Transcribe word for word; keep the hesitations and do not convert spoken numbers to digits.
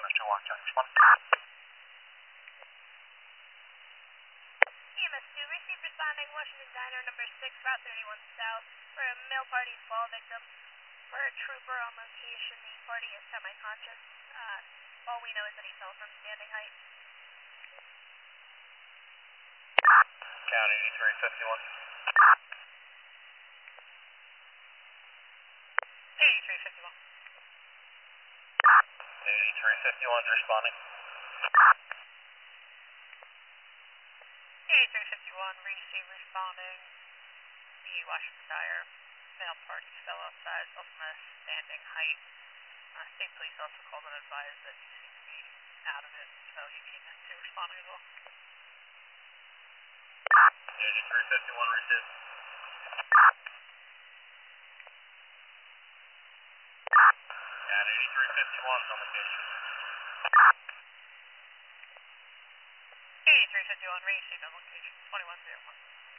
M S two one, can I respond? E M S two, received responding Washington Diner number six, Route thirty-one South, for a male party fall victim. For a trooper on location, the party is semi-conscious. Uh, all we know is that he fell from standing height. County eighty-three fifty-one. eighty-three fifty-one. eighty-three fifty-one responding. eighty-three fifty-one, received responding. The Washington Diner male party fell outside from a standing height. Uh, state police also called and advised that he seemed to be out of it, so he came in to responding as well. eighty-three fifty-one received. And eighty-three fifty-one is on location. eighty-three fifty-one, received on location, twenty-one oh one.